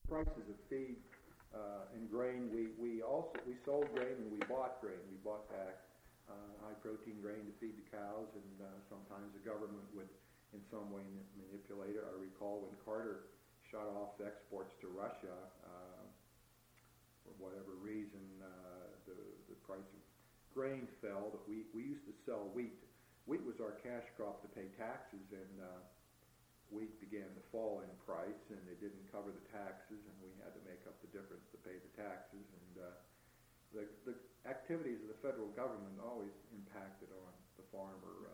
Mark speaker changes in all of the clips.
Speaker 1: prices of feed and grain. We sold grain and we bought grain. We bought back high protein grain to feed the cows, and sometimes the government would in some way manipulate it. I recall when Carter shut off exports to Russia for whatever reason, the price of grain fell. That we used to sell wheat. Wheat was our cash crop to pay taxes, and wheat began to fall in price, and it didn't cover the taxes, and we had to make up the difference to pay the taxes. And the activities of the federal government always impacted on the farmer.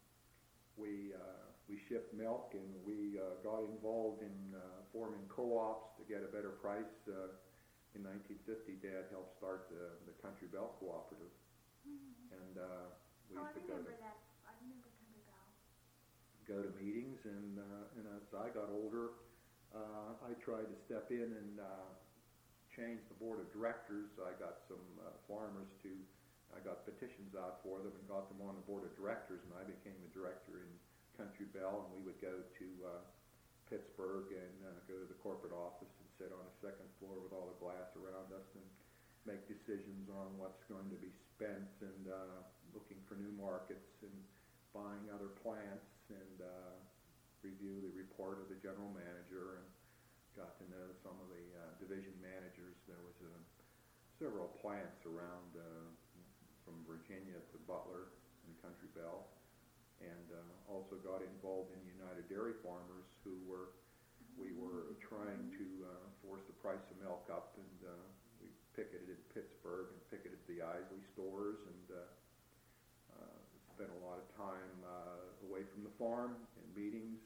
Speaker 1: We shipped milk, and we got involved in forming co-ops to get a better price. In 1950, Dad helped start the Country Bell Cooperative, and we used to go to
Speaker 2: Country Bell.
Speaker 1: Go to meetings, and as I got older, I tried to step in and change the board of directors. I got some farmers I got petitions out for them and got them on the board of directors, and I became the director in Country Bell, and we would go to Pittsburgh and go to the corporate office and sit on a second floor with all the glass around us and make decisions on what's going to be spent, and looking for new markets and buying other plants, and review the report of the general manager, and got to know some of the division managers. There was several plants around from Virginia to Butler and Country Bell, and also got involved in United Dairy Farmers, we were trying to force the price of milk up, and we picketed in Pittsburgh and picketed the Isley stores, and spent a lot of time away from the farm in meetings,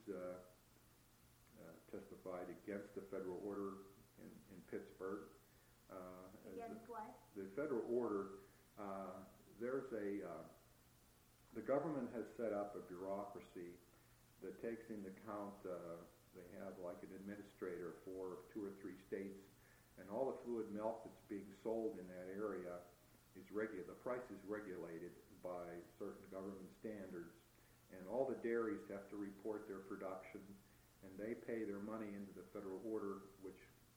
Speaker 1: testified against the federal order in Pittsburgh.
Speaker 2: Against what?
Speaker 1: The federal order, the government has set up a bureaucracy that takes into account, they have like an administrator for 2 or 3 states, and all the fluid milk that's being sold in that area is the price is regulated by certain government standards, and all the dairies have to report their production, and they pay their money into the federal order, which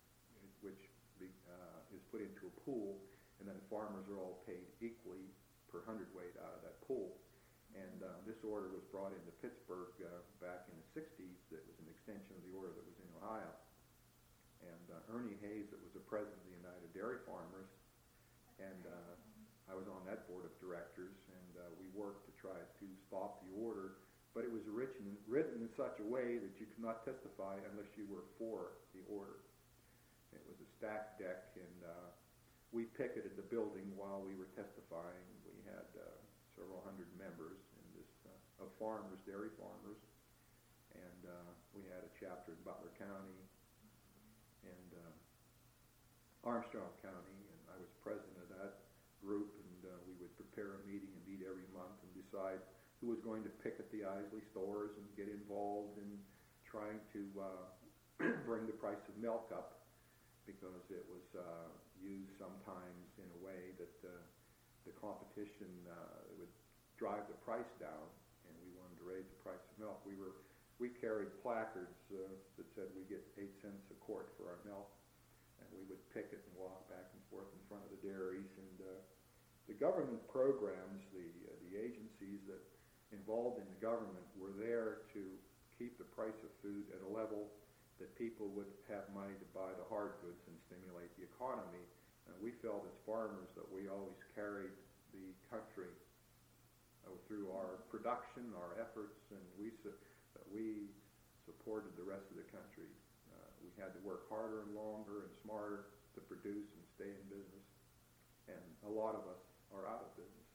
Speaker 1: is put into a pool, and then farmers are all paid equally per hundredweight out of that pool. And this order was brought into Pittsburgh back in the 60s. That was an extension of the order that was in Ohio. And Ernie Hayes, that was the president of the United Dairy Farmers, and I was on that board of directors, and we worked to try to stop the order, but it was written in such a way that you could not testify unless you were for the order. It was a stacked deck, and we picketed the building while we were testifying. We had several hundred members in this of farmers, dairy farmers, and we had a chapter in Butler County and Armstrong County, and I was president of that group, and we would prepare a meeting and meet every month and decide who was going to picket the Isley stores and get involved in trying to bring the price of milk up, because it was used sometimes in a way that the competition would drive the price down, and we wanted to raise the price of milk. We carried placards that said we get 8 cents a quart for our milk, and we would picket and walk back and forth in front of the dairies. And the government programs, the agencies that involved in the government were there to keep the price of food at a level that people would have money to buy the hard goods and stimulate the economy. And we felt as farmers that we always carried the country through our production, our efforts, and we supported the rest of the country. We had to work harder and longer and smarter to produce and stay in business, and a lot of us are out of business.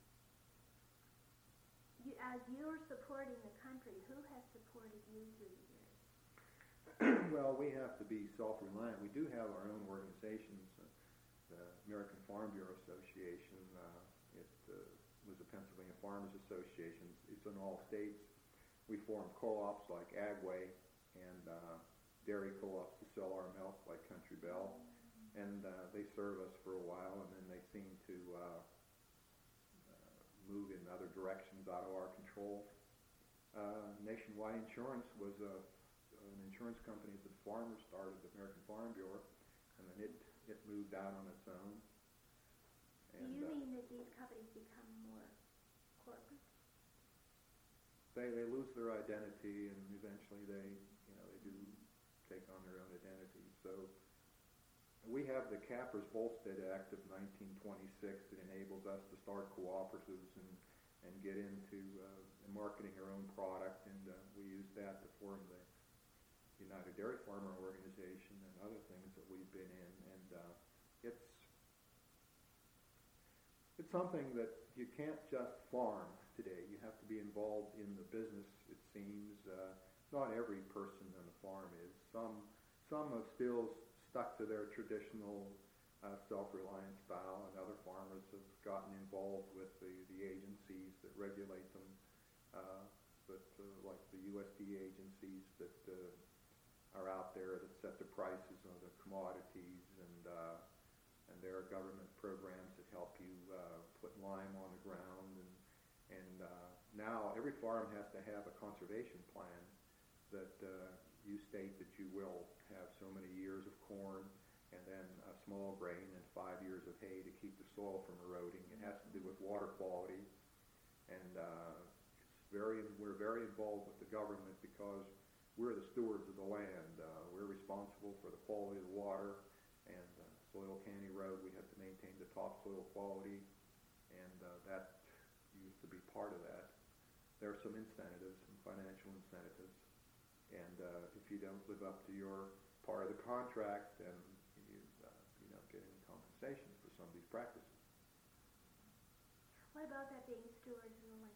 Speaker 2: As you're supporting the country, who has supported you through the years?
Speaker 1: Well, we have to be self-reliant. We do have our own organizations. The American Farm Bureau Association, it was the Pennsylvania Farmers Association. It's in all states. We form co-ops like Agway and dairy co-ops to sell our milk like Country Bell, and they serve us for a while, and then they seem to move in other directions out of our control. Nationwide Insurance was an insurance company that the farmers started, the American Farm Bureau, and then it moved out on its own.
Speaker 2: Do you mean that these companies become more corporate?
Speaker 1: They lose their identity, and eventually they do take on their own identity. So we have the Kappers-Volstead Act of 1926 that enables us to start cooperatives and get into marketing our own product, and we use that to form the United Dairy Farmer Organization and other things that we've been in, and it's something that you can't just farm today. You have to be involved in the business, it seems. Not every person on the farm is. Some have still stuck to their traditional self-reliant style, and other farmers have gotten involved with the agencies that regulate them, like the USDA agencies that are out there that set the prices of the commodities, and there are government programs that help you put lime on the ground, and now every farm has to have a conservation plan that you state that you will have so many years of corn and then a small grain and 5 years of hay to keep the soil from eroding. It has to do with water quality, and we're very involved with the government because we're the stewards of the land. We're responsible for the quality of the water, and soil can't erode. We have to maintain the topsoil quality, and that used to be part of that. There are some incentives, some financial incentives, and if you don't live up to your part of the contract, then you don't get any compensation for some of these practices.
Speaker 2: What about that being stewards of the land?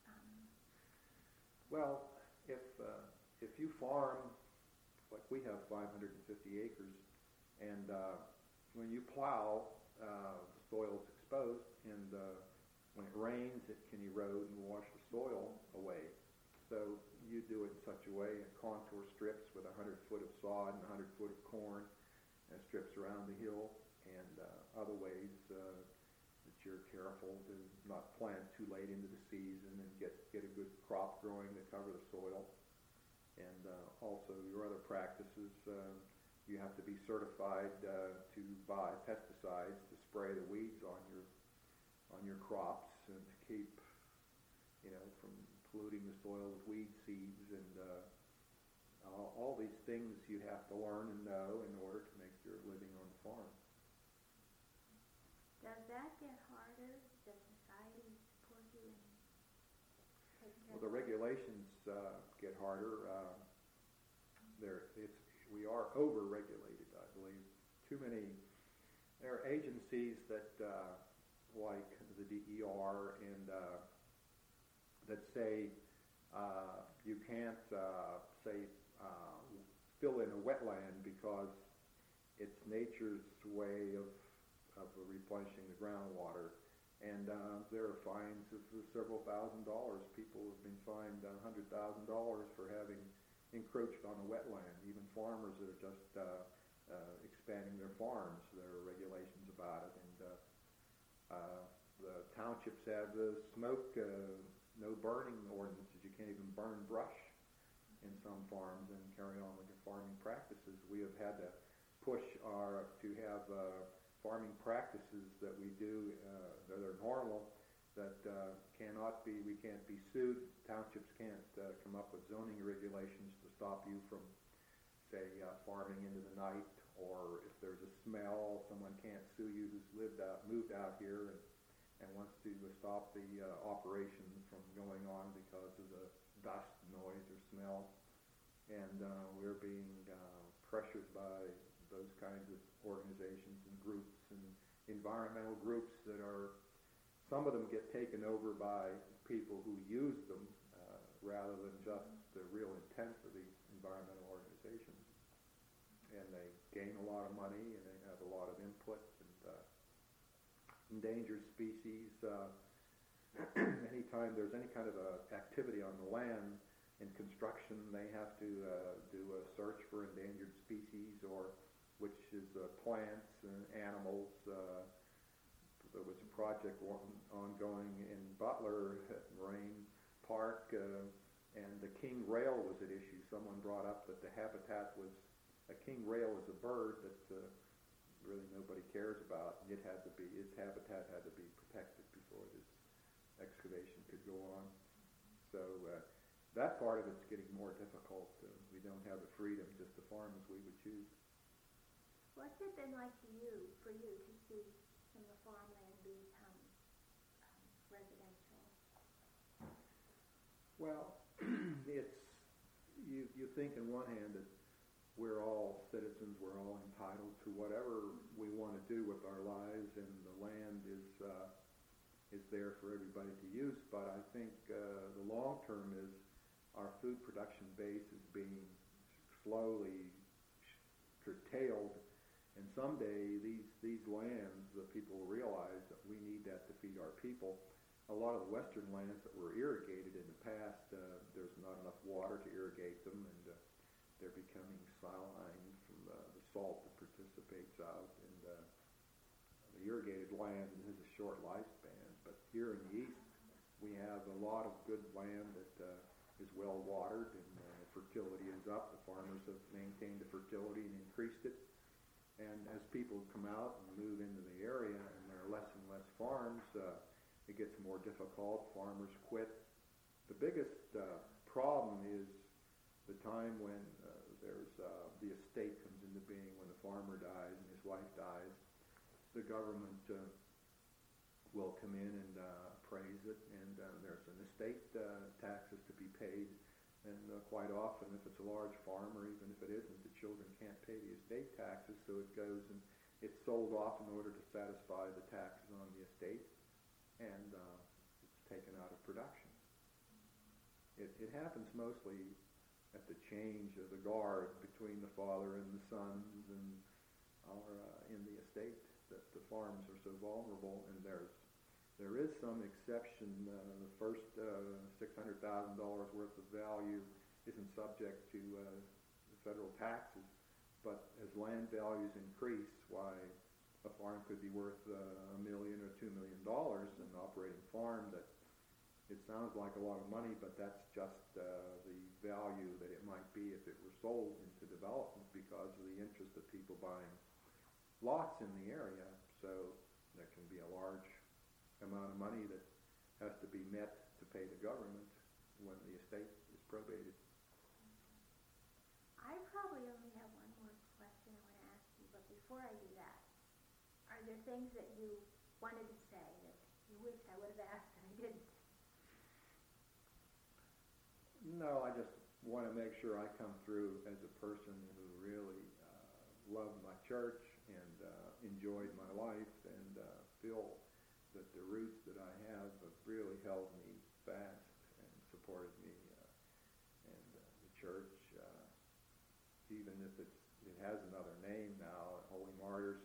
Speaker 1: Well, if you farm, like we have 550 acres, and when you plow, the soil's exposed, and when it rains, it can erode and wash the soil away. So you do it in such a way, contour strips with 100 foot of sod and 100 foot of corn, and strips around the hill, and other ways that you're careful to not plant too late into the season and get a good crop growing to cover the soil. And also your other practices, you have to be certified to buy pesticides to spray the weeds on your crops and to keep from polluting the soil with weed seeds, and all these things you have to learn and know in order to make your living on the farm.
Speaker 2: Does that get harder? Does society support you in taking care
Speaker 1: Well, the regulations get harder. We are over-regulated, I believe. There are agencies that, like the DER, and that say you can't, fill in a wetland because it's nature's way of replenishing the groundwater. And there are fines of several $1,000s. People have been fined $100,000 for having encroached on a wetland. Even farmers that are just expanding their farms, there are regulations about it. And the townships have the smoke, no burning ordinances. You can't even burn brush in some farms and carry on with your farming practices. We have had to push to have farming practices that we do that are normal, that we can't be sued. Townships can't come up with zoning regulations to stop you from, say, farming into the night, or if there's a smell, someone can't sue you who's moved out here and wants to stop the operation from going on because of the dust, noise, or smell. And we're being pressured by those kinds of organizations and groups and environmental groups that are, some of them get taken over by people who use them rather than just the real intent of the environmental organizations. And they gain a lot of money, and they have a lot of input, and endangered species. Anytime there's any kind of activity on the land in construction, they have to do a search for endangered species, or which is plants and animals. There was a project ongoing in Butler at Moraine Park, and the king rail was at issue. Someone brought up that the habitat was, a king rail is a bird that really nobody cares about. Its habitat had to be protected before this excavation could go on. So that part of it's getting more difficult. We don't have the freedom just to farm as we would choose.
Speaker 2: What's it been like for you to see some of the farmland become residential?
Speaker 1: Well, you think on one hand that we're all citizens, we're all entitled to whatever we want to do with our lives, and the land is there for everybody to use. But I think the long term is our food production base is being slowly curtailed, and someday these lands, the people will realize that we need that to feed our people. A lot of the western lands that were irrigated in the past, there's not enough water to irrigate them, and they're becoming saline from the salt that precipitates out, and the irrigated land has a short lifespan. But here in the east, we have a lot of good land that is well watered, and fertility is up. The farmers have maintained the fertility and increased it. And as people come out and move into the area, and there are less and less farms, it gets more difficult. Farmers quit. The biggest problem is the time when the estate comes into being, when the farmer dies and his wife dies. The government will come in and appraise it, and there's an estate taxes to be paid. And quite often, if it's a large farm, or even if it isn't, the children can't pay the estate taxes, so it goes and it's sold off in order to satisfy the taxes on the estate, and it's taken out of production. It happens mostly at the change of the guard between the father and the sons, and in the estate, that the farms are so vulnerable. And there is some exception. The first $600,000 worth of value isn't subject to federal taxes, but as land values increase, why a farm could be worth $1 million or $2 million, an operating farm. That it sounds like a lot of money, but that's just the value that it might be if it were sold into development, because of the interest of people buying lots in the area. So there can be a large amount of money that has to be met to pay the government when the estate is probated.
Speaker 2: I probably only have one more question I want to ask you, but before I do that, are there things that you wanted to say that you wished I would have asked and I didn't?
Speaker 1: No, I just want to make sure I come through as a person who really loved my church and enjoyed my life, and feel that the roots that I have really held me fast and supported me. And the church, even if it has another name now, Holy Martyrs,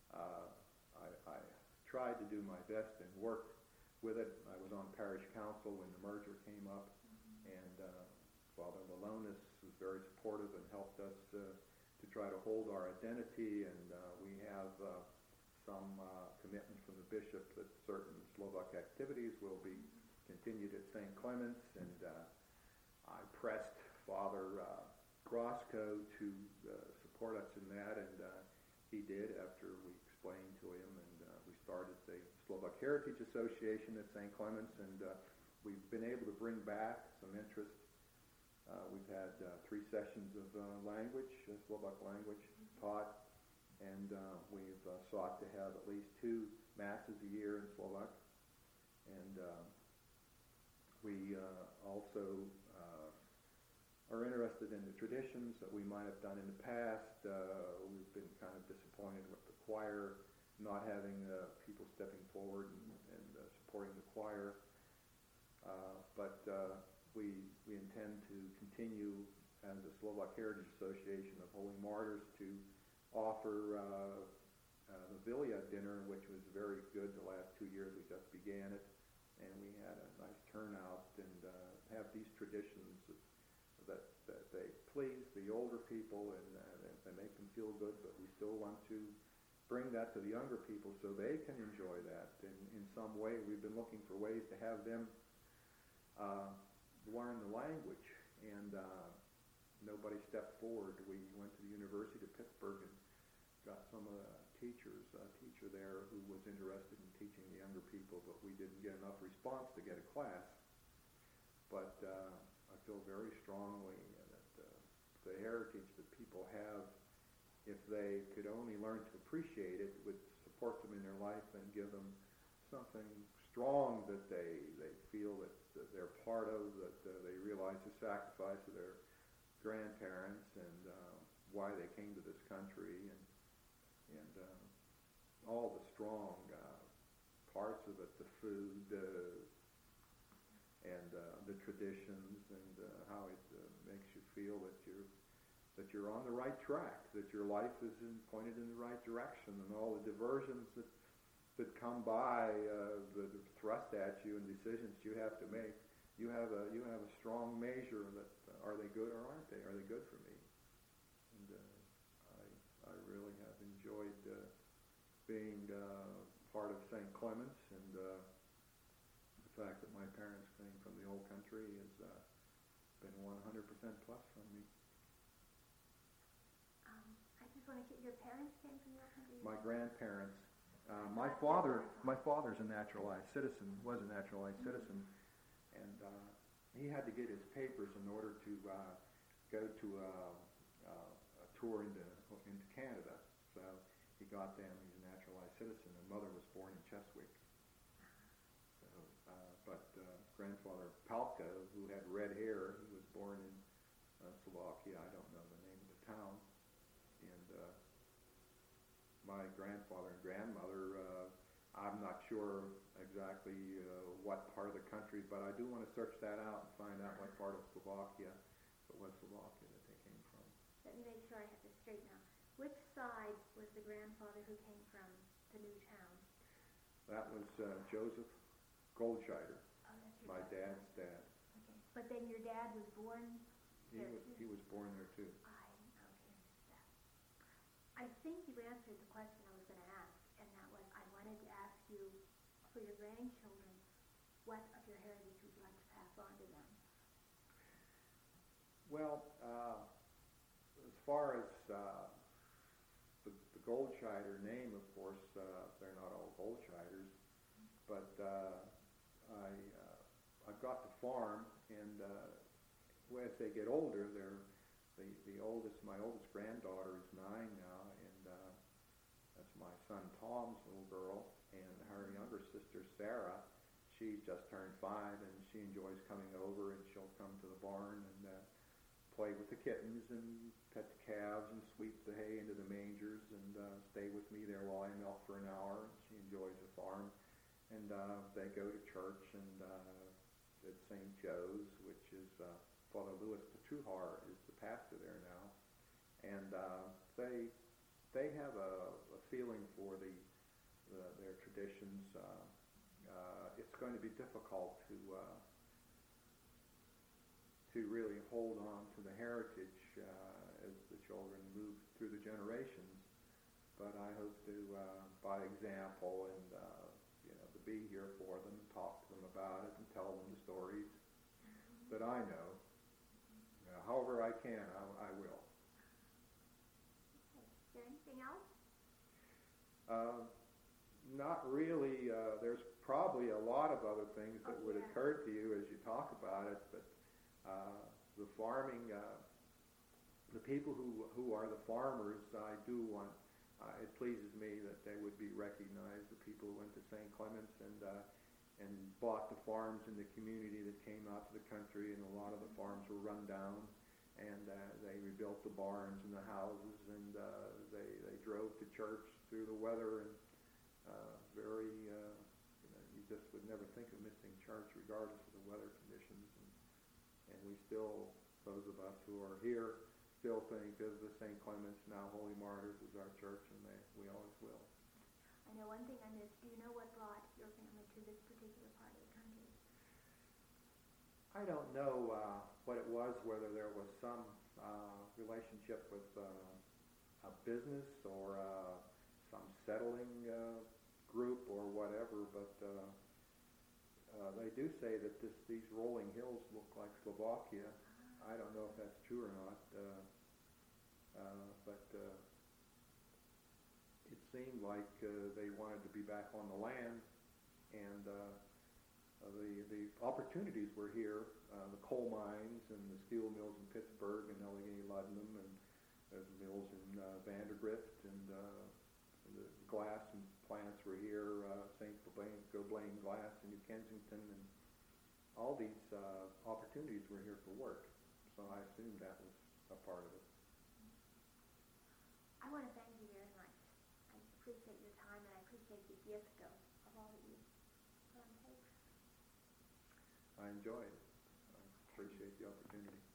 Speaker 1: I tried to do my best and work with it. I was on parish council when the merger came up, and Father Lalonis was very supportive and helped us to try to hold our identity, and we have some commitment from the bishop that certain Slovak activities will be continued at St. Clement's, and I pressed Father Grosko to support us in that, and he did after we explained to him, and we started the Slovak Heritage Association at St. Clement's, and we've been able to bring back some interest. We've had 3 sessions of language, Slovak language taught, and we've sought to have at least 2 masses a year in Slovak. And we also are interested in the traditions that we might have done in the past. We've been kind of disappointed with the choir not having people stepping forward and supporting the choir. But we intend to continue as the Slovak Heritage Association of Holy Martyrs to offer the Vilia dinner, which was very good the last 2 years. We just began it, and we had a nice turnout, and have these traditions that they please the older people and make them feel good, but we still want to bring that to the younger people so they can enjoy that. And in some way, we've been looking for ways to have them learn the language, and nobody stepped forward. We went to the University of Pittsburgh and got some of the teacher there who was interested in teaching the younger people, but we didn't get enough response to get a class. But I feel very strongly that the heritage that people have, if they could only learn to appreciate it, would support them in their life and give them something strong that they feel that they're part of, that they realize the sacrifice of their grandparents and why they came to this country, and all the strong parts of it, the food and the traditions, and how it makes you feel that you're on the right track, that your life is pointed in the right direction, and all the diversions that come by that are thrust at you and decisions you have to make. You have a strong measure that are they good or aren't they? Are they good for me? And I really have enjoyed being part of St. Clements, and the fact that my parents came from the old country has been 100% plus from me.
Speaker 2: I just want to get, your parents came from the old country?
Speaker 1: My grandparents. My father's a naturalized citizen, was a naturalized citizen, and he had to get his papers in order to go to a tour into Canada. So he got them. He's a naturalized citizen, and mother was born in Cheswick. So, but grandfather Palko, who had red hair, he was born in Slovakia. I don't know the name of the town. And my grandfather and grandmother, I'm not sure exactly what part of the country, but I do want to search that out and find out what part of Slovakia, if it was Slovakia, that they came from.
Speaker 2: Let me make sure I have this straight now. Which side was the grandfather who came from the new town?
Speaker 1: That was Joseph Goldscheider,
Speaker 2: Oh, that's your
Speaker 1: my dad's dad.
Speaker 2: Okay. But then your dad was born there too?
Speaker 1: He was born there too.
Speaker 2: I think you answered the question I was going to ask, and that was, I wanted to ask you, for your grandchildren, what of your heritage would you like to pass on to them?
Speaker 1: Well, as far as the Goldscheider name, of course, they're not all Goldscheiders, but I've got the farm, and as they get older, my oldest granddaughter is 9 now, and that's my son Tom's little girl, and her younger sister Sarah, she just turned 5, and she enjoys coming over, and she'll come to the barn and play with the kittens and pet the calves and sweep the hay into the mangers and stay with me there while I milk for an hour. She enjoys the farm, and they go to church and at St. Joe's, which is Father Louis Petruhar is the pastor there now, and they have a feeling for their traditions. It's going to be difficult to really hold on to the heritage as the children move through the generations, but I hope to, by example, and to be here for them, and talk to them about it, and tell them the stories that I know. However I can, I will.
Speaker 2: Okay. Is there anything else?
Speaker 1: Not really. There's probably a lot of other things that would occur to you as you talk about it, but the farming, the people who are the farmers, I do want, it pleases me that they would be recognized, the people who went to St. Clements and bought the farms in the community that came out to the country, and a lot of the farms were run down, and they rebuilt the barns and the houses, and they drove to church through the weather, and you just would never think of missing church regardless of the weather conditions, and we still, those of us who are here, still think of the St. Clements, now Holy Martyrs, as our church, and we always will.
Speaker 2: I know one thing I missed. Do you know what brought your family to this particular part of the country?
Speaker 1: I don't know what it was, whether there was some relationship with a business or some settling group or whatever, but they do say that these rolling hills look like Slovakia. I don't know if that's true or not, but it seemed like they wanted to be back on the land, and the opportunities were here. The coal mines and the steel mills in Pittsburgh and Allegheny Ludnum, and there's mills in Vandergrift, and the glass and plants were here, St. Gobain Glass in New Kensington, and all these opportunities were here for work. So I assumed that was a part of it.
Speaker 2: I want to thank you very much. I appreciate your time, and I appreciate the gift of all that you've put on paper.
Speaker 1: I enjoyed it. I appreciate the opportunity.